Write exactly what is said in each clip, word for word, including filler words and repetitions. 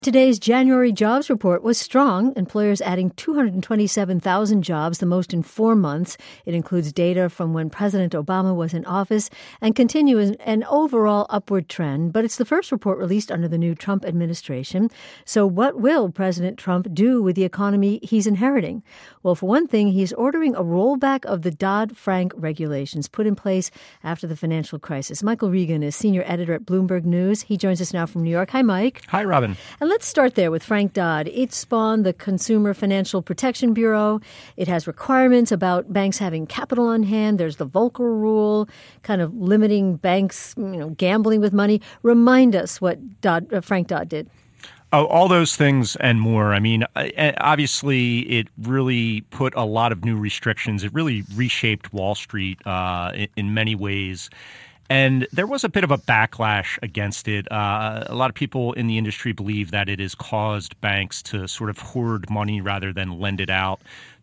Today's January jobs report was strong, employers adding two hundred twenty-seven thousand jobs, the most in four months. It includes data from when President Obama was in office and continues an overall upward trend. But it's the first report released under the new Trump administration. So what will President Trump do with the economy he's inheriting? Well, for one thing, he's ordering a rollback of the Dodd-Frank regulations put in place after the financial crisis. Michael Regan is senior editor at Bloomberg News. He joins us now from New York. Hi, Mike. Hi, Robin. And let's start there with Frank Dodd. It spawned the Consumer Financial Protection Bureau. It has requirements about banks having capital on hand. There's the Volcker Rule, kind of limiting banks, you know, gambling with money. Remind us what Dodd, uh, Frank Dodd did. Oh, all those things and more. I mean, obviously, it really put a lot of new restrictions. It really reshaped Wall Street uh, in, in many ways. And there was a bit of a backlash against it. Uh, a lot of people in the industry believe that it has caused banks to sort of hoard money rather than lend it out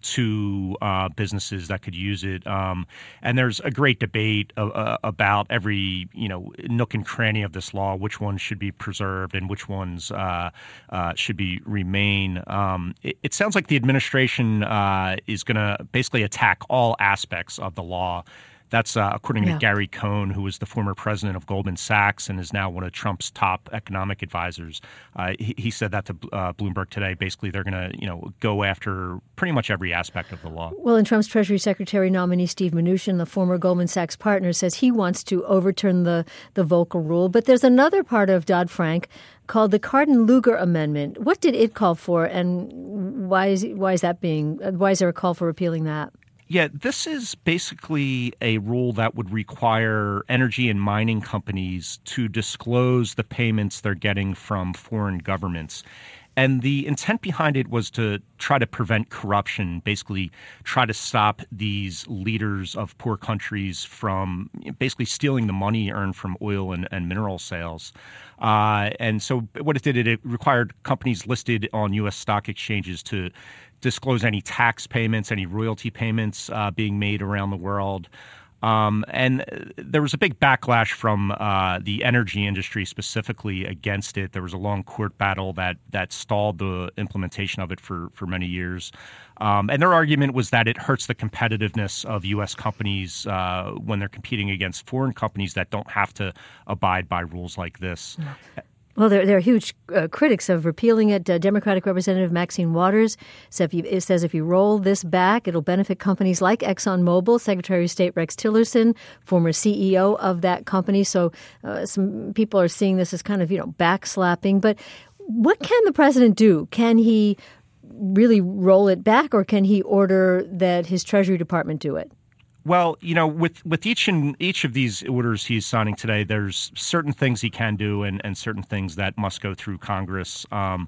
to uh, businesses that could use it. Um, and there's a great debate uh, about every, you know, nook and cranny of this law, which ones should be preserved and which ones uh, uh, should be remain. Um, it, it sounds like the administration uh, is going to basically attack all aspects of the law. That's uh, according to yeah. Gary Cohn, who was the former president of Goldman Sachs and is now one of Trump's top economic advisors. Uh, he, he said that to uh, Bloomberg today. Basically, they're going to, you know, go after pretty much every aspect of the law. Well, and Trump's Treasury Secretary nominee Steve Mnuchin, the former Goldman Sachs partner, says he wants to overturn the, the Volcker Rule. But there's another part of Dodd-Frank called the Cardin-Luger Amendment. What did it call for, and why is why is that being why is there a call for repealing that? Yeah, this is basically a rule that would require energy and mining companies to disclose the payments they're getting from foreign governments. And the intent behind it was to try to prevent corruption, basically try to stop these leaders of poor countries from basically stealing the money earned from oil and, and mineral sales. Uh, and so what it did, it required companies listed on U S stock exchanges to disclose any tax payments, any royalty payments uh, being made around the world. Um, and there was a big backlash from uh, the energy industry specifically against it. There was a long court battle that that stalled the implementation of it for, for many years. Um, and their argument was that it hurts the competitiveness of U S companies uh, when they're competing against foreign companies that don't have to abide by rules like this. Yeah. Well, there, there are huge uh, critics of repealing it. Uh, Democratic Representative Maxine Waters says if, you, it says if you roll this back, it'll benefit companies like ExxonMobil. Secretary of State Rex Tillerson, former C E O of that company. So uh, some people are seeing this as kind of, you know, backslapping. But what can the president do? Can he really roll it back, or can he order that his Treasury Department do it? Well, you know, with, with each and each of these orders he's signing today, there's certain things he can do and, and certain things that must go through Congress. Um,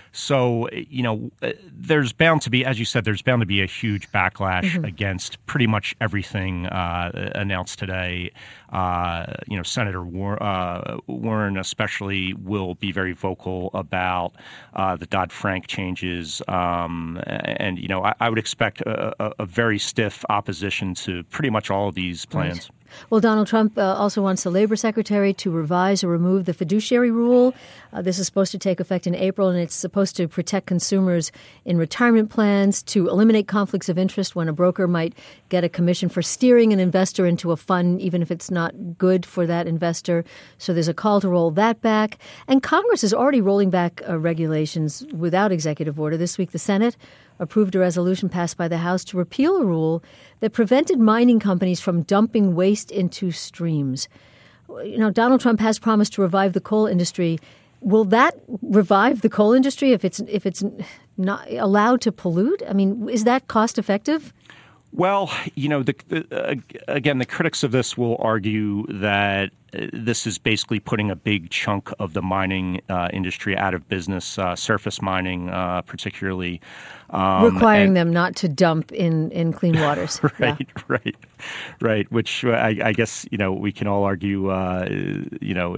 so, you know, there's bound to be, as you said, there's bound to be a huge backlash mm-hmm. against pretty much everything uh, announced today. Uh, you know, Senator War- uh, Warren especially will be very vocal about uh, the Dodd-Frank changes. Um, and, you know, I, I would expect a, a, a very stiff opposition to pretty much all of these plans. Right. Well, Donald Trump uh, also wants the Labor Secretary to revise or remove the fiduciary rule. Uh, this is supposed to take effect in April, and it's supposed to protect consumers in retirement plans, to eliminate conflicts of interest when a broker might get a commission for steering an investor into a fund, even if it's not good for that investor. So there's a call to roll that back. And Congress is already rolling back uh, regulations without executive order. This week, the Senate approved a resolution passed by the House to repeal a rule that prevented mining companies from dumping waste into streams. You know, Donald Trump has promised to revive the coal industry. Will that revive the coal industry if it's if it's not allowed to pollute? I mean, is that cost effective? Well, you know, the, the, uh, again, the critics of this will argue that this is basically putting a big chunk of the mining uh, industry out of business, uh, surface mining uh, particularly. Um, Requiring and, them not to dump in, in clean waters. right, yeah. right, right. Which I, I guess, you know, we can all argue, uh, you know,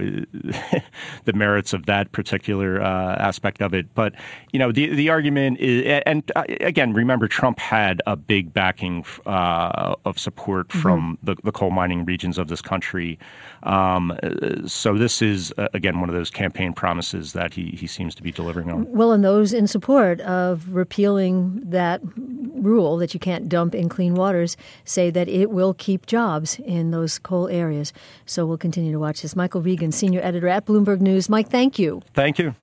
the merits of that particular uh, aspect of it. But, you know, the, the argument is, and uh, again, remember, Trump had a big backing uh, of support from mm-hmm. the, the coal mining regions of this country. Um, Um, so this is, uh, again, one of those campaign promises that he, he seems to be delivering on. Well, and those in support of repealing that rule that you can't dump in clean waters say that it will keep jobs in those coal areas. So we'll continue to watch this. Michael Regan, senior editor at Bloomberg News. Mike, thank you. Thank you.